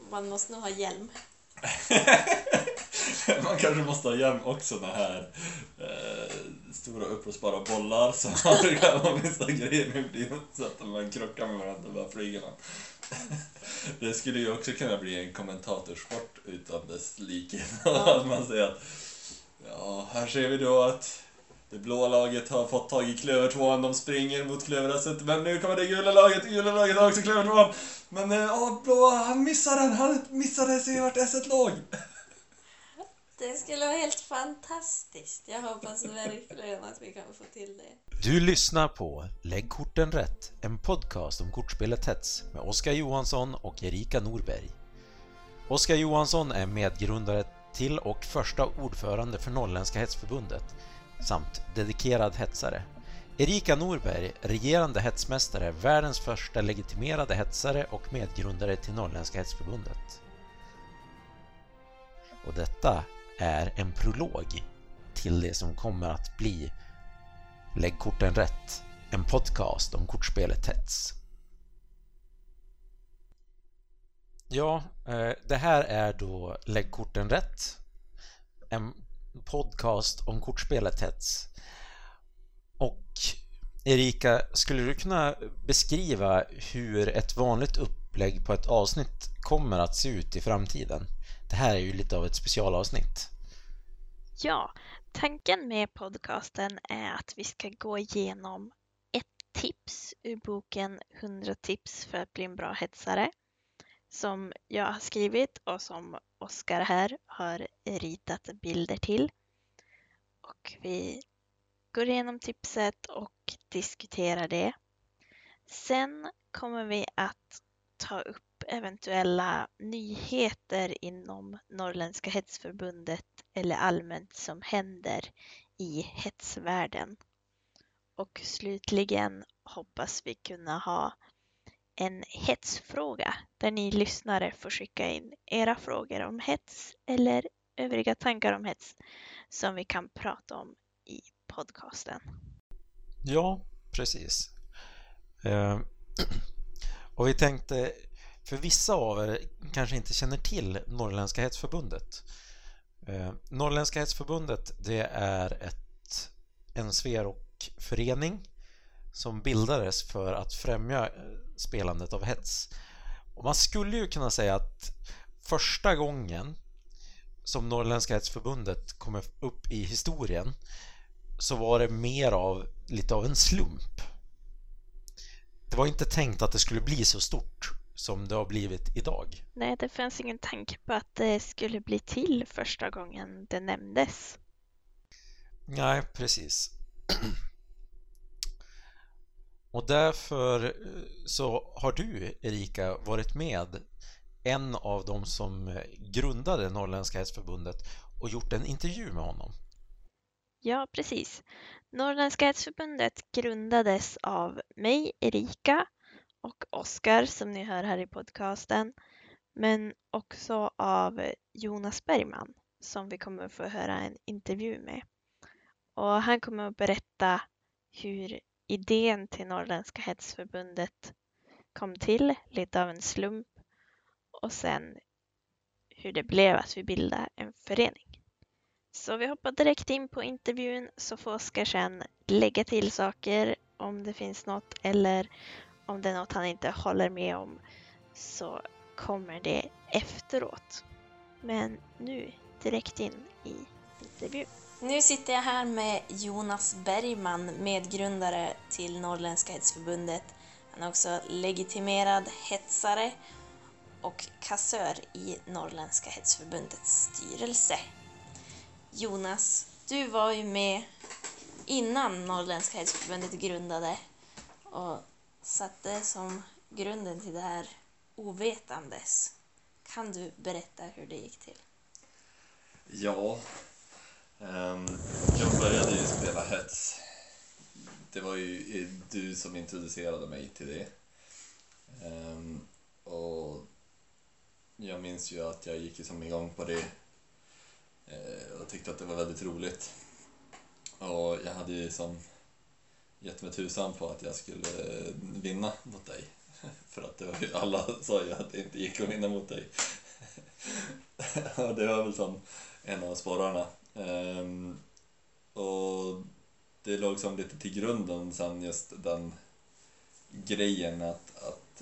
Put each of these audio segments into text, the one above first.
Man måste nog ha hjälm. Man kanske måste ha hjälm också när här stora uppblåsbara bollar som har vissa grejer med blir så att man krockar med varandra och bara flyger man. Det skulle ju också kunna bli en kommentatorsport utan dess likhet. Att man säger att ja, här ser vi då att det blåa laget har fått tag i klövertvåan, de springer mot klöverasset, men nu kommer det gula laget har också klövertvåan. Men blåa, han missade sig vart S1 låg. Det skulle vara helt fantastiskt. Jag hoppas verkligen att vi kan få till det. Du lyssnar på Lägg korten rätt, en podcast om kortspelet Hets med Oskar Johansson och Erika Norberg. Oskar Johansson är medgrundare till och första ordförande för Norrländska Hetsförbundet samt dedikerad hetsare. Erika Norberg, regerande hetsmästare, världens första legitimerade hetsare och medgrundare till Norrländska Hetsförbundet. Och detta är en prolog till det som kommer att bli Lägg korten rätt, en podcast om kortspelet Hets. Ja, det här är då Lägg korten rätt, en podcast om kortspelet Hets. Och Erika, skulle du kunna beskriva hur ett vanligt upplägg på ett avsnitt kommer att se ut i framtiden? Det här är ju lite av ett specialavsnitt. Ja, tanken med podcasten är att vi ska gå igenom ett tips ur boken 100 tips för att bli en bra hetsare som jag har skrivit och som Oskar här har ritat bilder till. Och vi går igenom tipset och diskuterar det. Sen kommer vi att ta upp eventuella nyheter inom Norrländska Hetsförbundet eller allmänt som händer i hetsvärlden. Och slutligen hoppas vi kunna ha en hetsfråga där ni lyssnare får skicka in era frågor om hets eller övriga tankar om hets som vi kan prata om i podcasten. Ja, precis. Och vi tänkte, för vissa av er kanske inte känner till Norrländska Hetsförbundet. Norrländska Hetsförbundet, det är en sverokförening som bildades för att främja spelandet av hets. Och man skulle ju kunna säga att första gången som Norrländska Hetsförbundet kom upp i historien så var det lite av en slump. Det var inte tänkt att det skulle bli så stort som det har blivit idag. Nej, det fanns ingen tanke på att det skulle bli till första gången det nämndes. Nej, precis. Och därför så har du, Erika, varit med en av dem som grundade Norrländska Hetsförbundet och gjort en intervju med honom. Ja, precis. Norrländska Hetsförbundet grundades av mig, Erika, och Oskar som ni hör här i podcasten, men också av Jonas Bergman som vi kommer att få höra en intervju med. Och han kommer att berätta hur idén till Norrländska Hetsförbundet kom till, lite av en slump, och sen hur det blev att vi bildade en förening. Så vi hoppar direkt in på intervjun så får Oskar sen lägga till saker om det finns något eller om det är något han inte håller med om så kommer det efteråt. Men nu direkt in i intervjun. Nu sitter jag här med Jonas Bergman, medgrundare till Norrländska Hetsförbundet. Han är också legitimerad hetsare och kassör i Norrländska Hetsförbundets styrelse. Jonas, du var ju med innan Norrländska Hetsförbundet grundade och satte som grunden till det här ovetandes. Kan du berätta hur det gick till? Ja, jag började ju spela hets. Det var ju du som introducerade mig till det. Och jag minns ju att jag gick som igång på det och tyckte att det var väldigt roligt. Och jag hade ju som gett mig tusan på att jag skulle vinna mot dig. För att det var ju, alla sa ju att det inte gick att vinna mot dig. Och det var väl som en av sporrarna. Och det låg som lite till grunden sen just den grejen att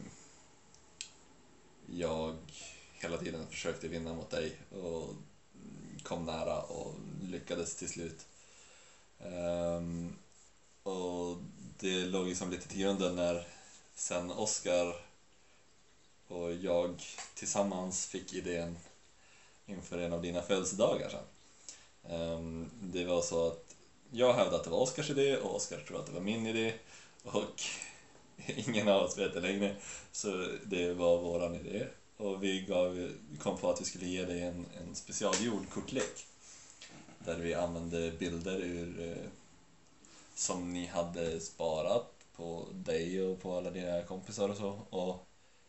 jag hela tiden försökte vinna mot dig och kom nära och lyckades till slut. Och det låg liksom lite till grunden när sen Oskar och jag tillsammans fick idén inför en av dina födelsedagar sen. Det var så att jag hävdade att det var Oskars idé och Oskar trodde att det var min idé och ingen av oss vet det längre, så det var våran idé. Och vi kom på att vi skulle ge dig en specialgjord kortlek där vi använde bilder ur som ni hade sparat på dig och på alla dina kompisar och så. Och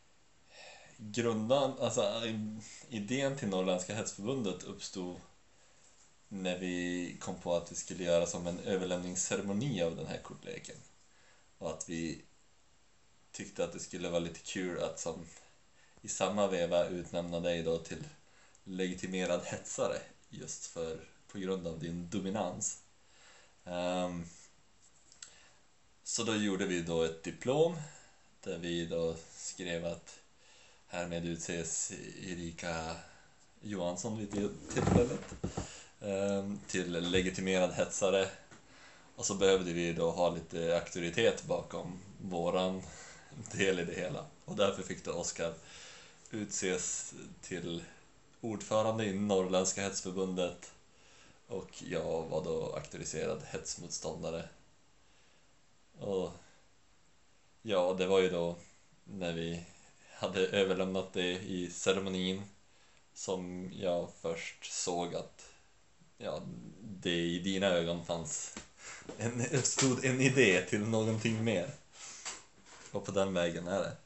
idén till Norrländska Hetsförbundet uppstod när vi kom på att vi skulle göra som en överlämningsceremoni av den här kortleken. Och att vi tyckte att det skulle vara lite kul att som i samma veva utnämna dig då till legitimerad hetsare just på grund av din dominans. Så då gjorde vi då ett diplom där vi då skrev att härmed utses Erika Johansson vid tillfället till legitimerad hetsare. Och så behövde vi då ha lite auktoritet bakom våran del i det hela. Och därför fick då Oskar utses till ordförande i Norrländska Hetsförbundet och jag var då auktoriserad hetsmotståndare. Och ja, det var ju då när vi hade överlämnat det i ceremonin som jag först såg att det i dina ögon uppstod en idé till någonting mer. Och på den vägen är det.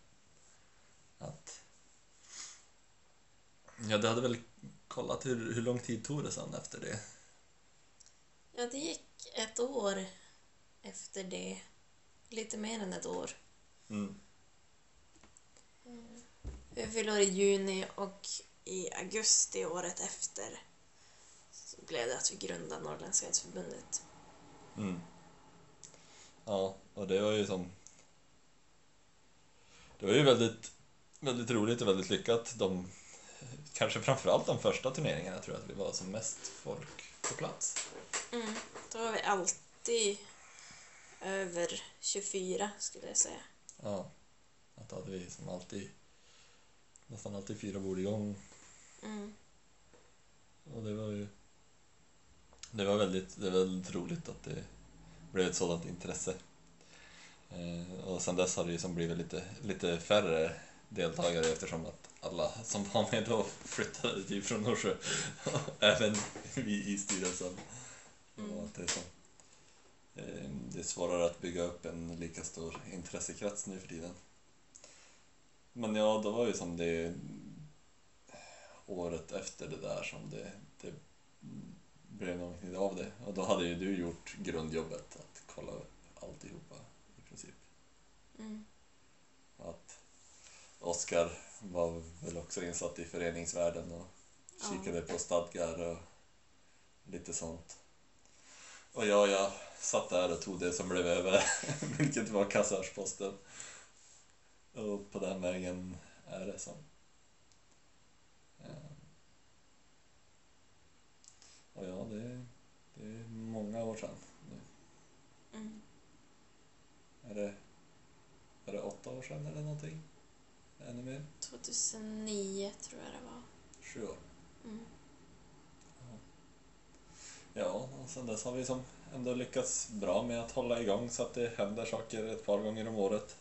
Du hade väl kollat hur lång tid tog det sen efter det? Ja, det gick ett år efter det. Lite mer än ett år. Jag fyllde år i juni och i augusti året efter så blev det att vi grundade Norrländska Hetsförbundet. Ja, och det var ju det var ju väldigt, väldigt roligt och väldigt lyckat. Kanske framförallt de första turneringarna tror jag att vi var som mest folk på plats. Då var vi alltid över 24 skulle jag säga. Ja, att då hade vi som nästan alltid 4 bord igång. Och det var väldigt roligt att det blev ett sådant intresse. Och sen dess har det ju blivit lite färre deltagare eftersom att alla som var med då flyttade typ från Norsjö. Även vi i styrelsen. Och att det är svårare att bygga upp en lika stor intressekrets nu för tiden. Men ja, då var ju som det året efter det där som det blev någonting av det. Och då hade ju du gjort grundjobbet att kolla upp alltihopa i princip. Att Oskar var väl också insatt i föreningsvärlden och kikade på stadgar och lite sånt. Och jag satt där och tog det som blev över, vilket var kassörsposten. Och på den vägen är det som. Och ja, det är många år sedan nu. Är det 8 år sedan eller någonting? Ännu mer? 2009 tror jag det var. 7 år. Ja, och sen dess har vi som ändå lyckats bra med att hålla igång så att det händer saker ett par gånger om året.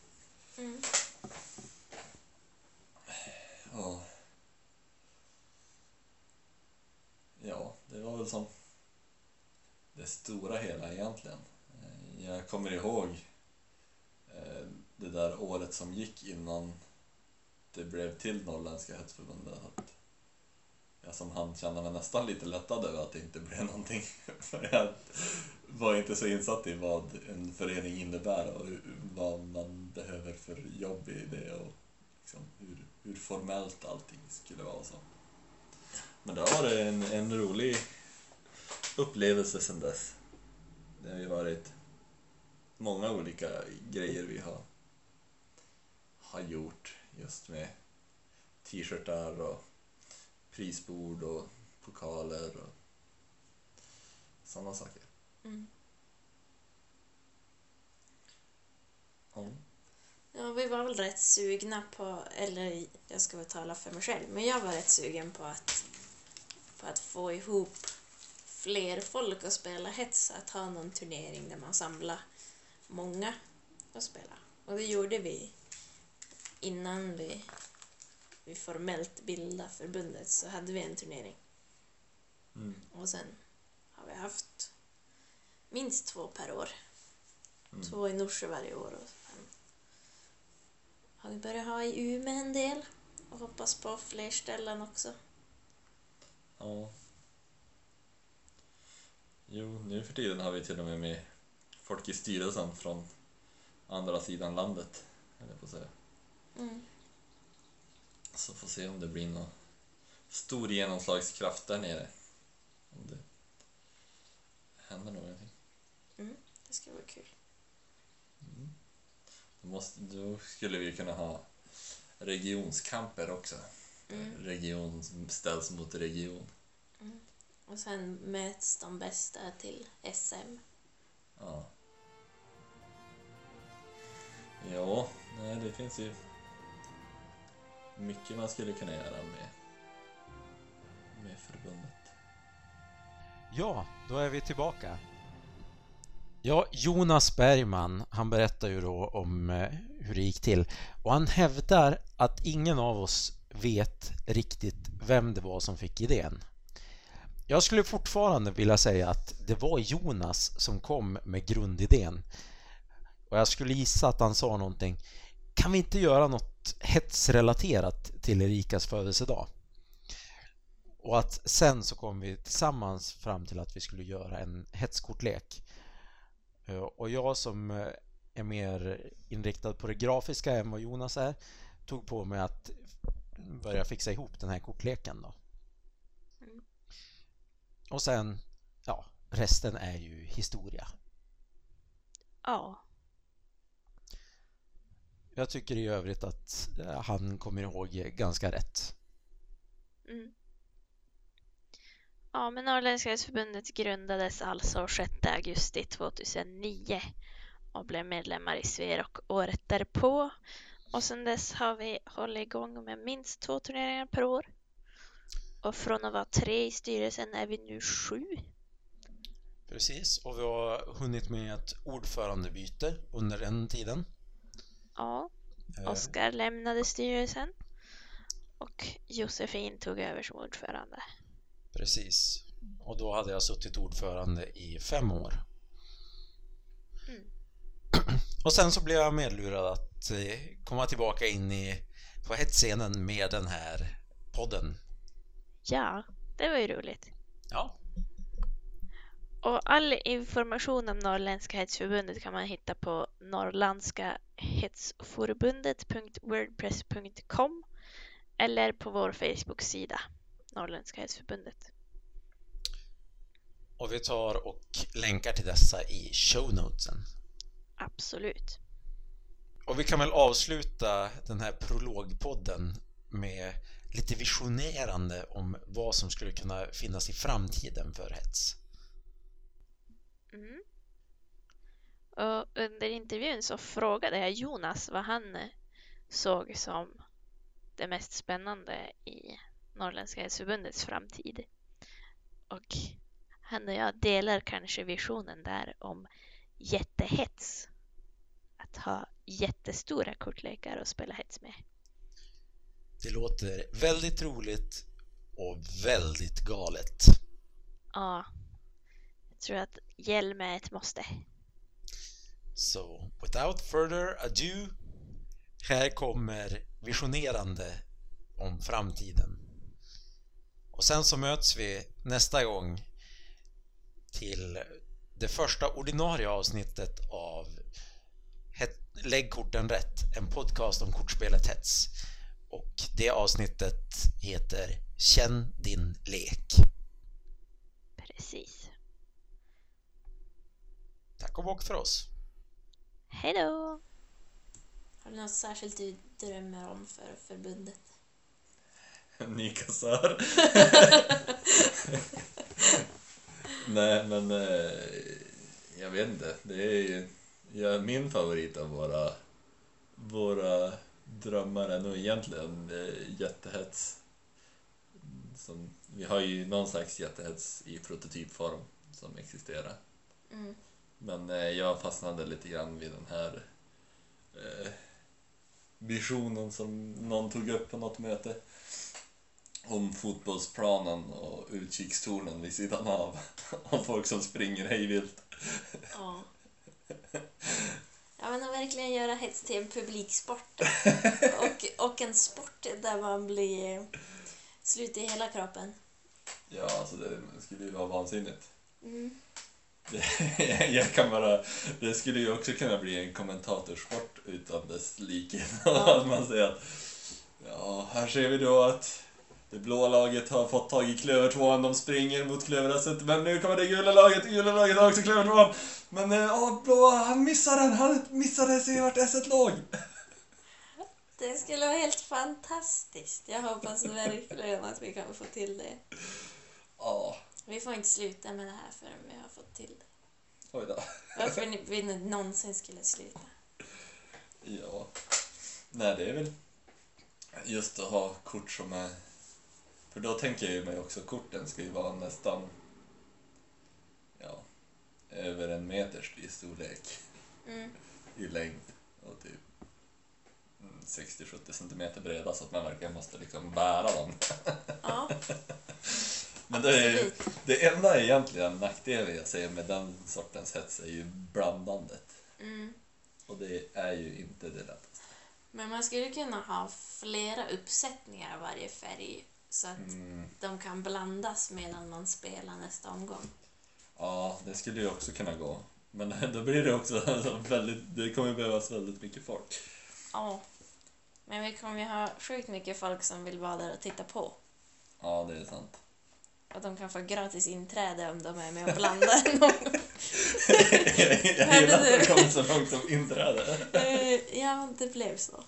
Och ja, det var väl som det stora hela egentligen. Jag kommer ihåg det där året som gick innan det blev till Norrländska Hetsförbundet att jag som han kände mig nästan lite lättad över att det inte blev någonting. För jag var inte så insatt i vad en förening innebär och vad man behöver för jobb i det och liksom hur formellt allting skulle vara så. Men det har varit en rolig upplevelse sedan dess. Det har ju varit många olika grejer vi har gjort just med t-shirtar och prisbord och pokaler och sådana saker. Mm. Ja. Ja, vi var väl rätt sugna på, eller jag ska väl tala för mig själv, men jag var rätt sugen på att få ihop fler folk att spela hets, att ha någon turnering där man samlar många att spela. Och det gjorde vi innan vi formellt bildade förbundet, så hade vi en turnering. Mm. Och sen har vi haft minst 2 per år. 2 i Norsjö varje år. Och sen har vi börjat ha i Umeå en del och hoppas på fler ställen också. Ja. Jo, nu för tiden har vi till och med folk i styrelsen från andra sidan landet, eller på att säga. Mm. Så får se om det blir någon stor genomslagskraft där nere. Om det händer någonting. Det ska vara kul. Då skulle vi kunna ha regionskamper också. Region ställs mot region. Och sen möts de bästa till SM. Ja. Ja, nej, det finns ju mycket man skulle kunna göra med förbundet. Ja, då är vi tillbaka. Ja, Jonas Bergman, han berättar ju då om hur det gick till. Och han hävdar att ingen av oss vet riktigt vem det var som fick idén. Jag skulle fortfarande vilja säga att det var Jonas som kom med grundidén. Och jag skulle gissa att han sa någonting: kan vi inte göra något hetsrelaterat till Erikas födelsedag? Och att sen så kom vi tillsammans fram till att vi skulle göra en hetskortlek. Och jag som är mer inriktad på det grafiska än vad Jonas är, tog på mig att börja fixa ihop den här kortleken då. Och sen, ja, resten är ju historia. Ja. Jag tycker i övrigt att han kommer ihåg ganska rätt. Ja, men Norrländska hästförbundet grundades alltså 6 augusti 2009 och blev medlemmar i Sverok året därpå. Och sedan dess har vi hållit igång med minst 2 turneringar per år. Och från att vara 3 i styrelsen är vi nu 7. Precis, och vi har hunnit med ett ordförandebyte under den tiden. Ja, Oskar lämnade styrelsen och Josefin tog över som ordförande. Precis, och då hade jag suttit ordförande i 5 år. Och sen så blev jag medlurad att komma tillbaka in på hetsscenen med den här podden. Ja, det var ju roligt. Ja. Och all information om Norrländska hetsförbundet kan man hitta på norrlandskahetsforbundet.wordpress.com eller på vår Facebook-sida Norrländska hetsförbundet. Och vi tar och länkar till dessa i shownotesen. Absolut. Och vi kan väl avsluta den här prologpodden med lite visionerande om vad som skulle kunna finnas i framtiden för hets. Och under intervjun så frågade jag Jonas vad han såg som det mest spännande i Norrländska hetsförbundets framtid. Och han och jag delar kanske visionen där om jättehets. Att ha jättestora kortlekar och spela hets med. Det låter väldigt roligt och väldigt galet. Ja, jag tror att hjälm är ett måste. So, without further ado, här kommer visionerande om framtiden. Och sen så möts vi nästa gång till det första ordinarie avsnittet av Lägg korten rätt, en podcast om kortspelet hets. Och det avsnittet heter Känn din lek. Precis. Tack och bock för oss. Hej då! Har du något särskilt du drömmer om för förbundet? Ny kassör. Nej, men jag vet inte. Det är ju min favorit av våra drömmar är nog egentligen jättehets. Vi har ju någon slags jättehets i prototypform som existerar. Mm. Men jag fastnade lite grann vid den här visionen som någon tog upp på något möte om fotbollsplanen och utkikstornen vid sidan av och folk som springer hejvilt. Ja. Ja, men att verkligen göra hets till en publiksport och en sport där man blir slut i hela kroppen. Ja, alltså det skulle ju vara vansinnigt. Mm. Det skulle ju också kunna bli en kommentatorsport utan dess likhet. Ja. Att man säger att ja, här ser vi då att det blåa laget har fått tag i klövertvåan, de springer mot klöverasset, men nu kommer det gula laget har också klövertvåan. Men blåa, han missade sig vart S1 låg. Det skulle vara helt fantastiskt. Jag hoppas verkligen att vi kan få till det. Ja, Vi får inte sluta med det här förrän vi har fått till det. oj då. Varför vi nu någonsin skulle sluta. Ja, nej det är väl just att ha kort som är... För då tänker jag ju mig också, korten ska ju vara nästan över 1 meters i storlek i längd och typ 60-70 centimeter breda så att man verkligen måste liksom bära dem. Ja, Men absolut. det enda egentligen nackdelen jag ser med den sortens hets är ju blandandet. Och det är ju inte det lättaste. Men man skulle kunna ha flera uppsättningar av varje färg så att de kan blandas medan man spelar nästa omgång. Ja, det skulle ju också kunna gå. Men då blir det också det kommer ju behövas väldigt mycket folk. Ja, men vi kommer ju ha sjukt mycket folk som vill vara där och titta på. Ja, det är sant. Och de kan få gratis inträde om de är med och blandar någon gång. Jag gillar att det kom så långt som inträde. Ja, det blev så.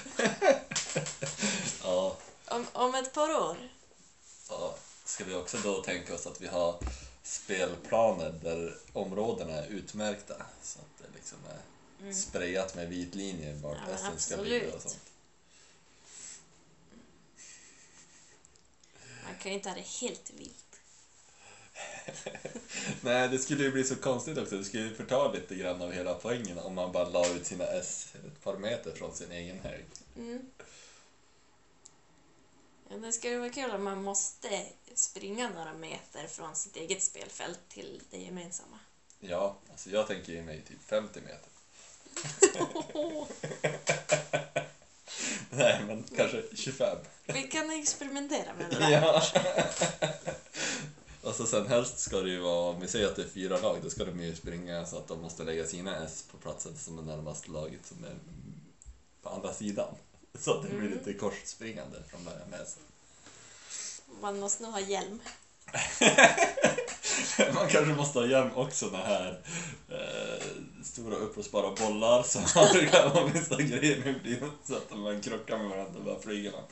Ja. Om ett par år. Ja. Ska vi också då tänka oss att vi har spelplaner där områdena är utmärkta så att det liksom är sprayat med vit linje vart Ja, SM ska ligga och sånt. Man kan ju inte ha det helt vilt. Nej, det skulle ju bli så konstigt också. Det skulle ju förta lite grann av hela poängen om man bara la ut sina S ett par meter från sin egen hög. Ja, det skulle vara kul om man måste springa några meter från sitt eget spelfält till det gemensamma. Ja, alltså jag tänker ju mig typ 50 meter. Nej, men kanske 25. Vi kan experimentera med det där. Ja. Och så sen helst ska det ju vara, om vi säger att det är 4 lag, då ska de ju springa så att de måste lägga sina S på platsen som är närmast laget som är på andra sidan. Så att det blir lite korsspringande från början med S. Man måste nog ha hjälm. Man kanske måste ha hjälm också när här stora uppblåsbara bollar som har vissa grejer nu blir så att man krockar med varandra och bara flyger man.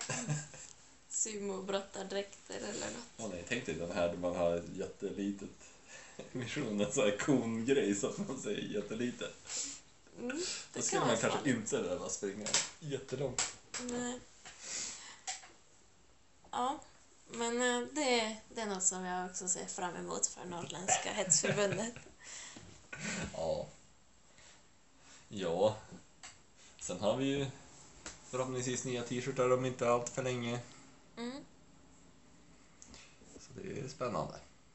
Sumo-brottardräkter eller något. Nej, tänk dig den här där man har ett jättelitet mission, en sån här kongrej som man säger jättelitet. Då skulle man kanske inte behöva springa jättelångt. Nej. Ja, men det är något som jag också ser fram emot för Norrländska hetsförbundet. Ja. Ja. Sen har vi ju förhoppningsvis nya t-shirtar om inte allt för länge. Så det är spännande.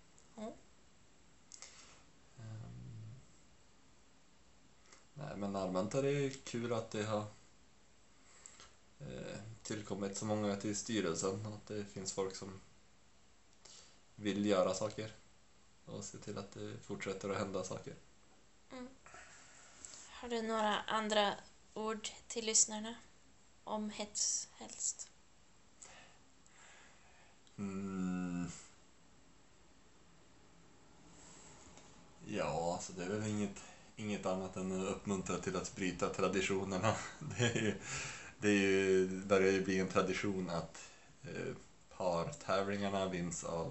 Nej, men allmänt är det kul att det har tillkommit så många till styrelsen. Att det finns folk som vill göra saker och se till att det fortsätter att hända saker. Har du några andra ord till lyssnarna? om hets helst? Ja, så det är väl inget annat än att uppmuntra till att bryta traditionerna. Det börjar ju bli en tradition att partävlingarna vinns av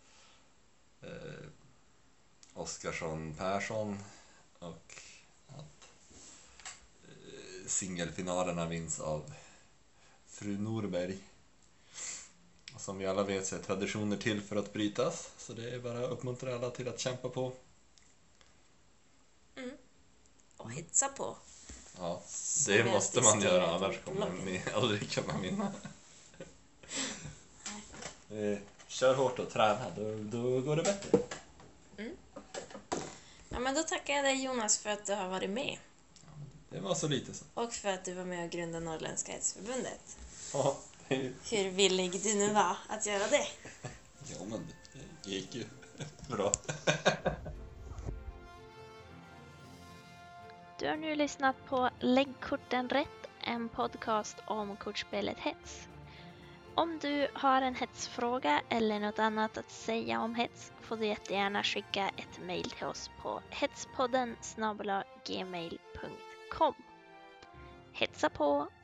Oskarsson Persson och att singelfinalerna vinns av fru Norberg. Och som vi alla vet så är traditioner till för att brytas, så det är bara att uppmuntra alla till att kämpa på. Och hetsa på. Ja, Som det vi måste alltid man göra, skriver på annars kommer bloggen. ni aldrig kunna vinna. Kör hårt och träna, då går det bättre. Ja, men då tackar jag dig Jonas för att du har varit med. Det var så lite så. Och för att du var med och grundade Norrländska hetsförbundet. Ja, Hur villig du nu var att göra det. ja men det gick ju bra. Du har nu lyssnat på Lägg korten rätt, en podcast om kortspelet hets. Om du har en hetsfråga eller något annat att säga om hets får du jättegärna skicka ett mejl till oss på hetspodden@gmail.com. Hetsa på!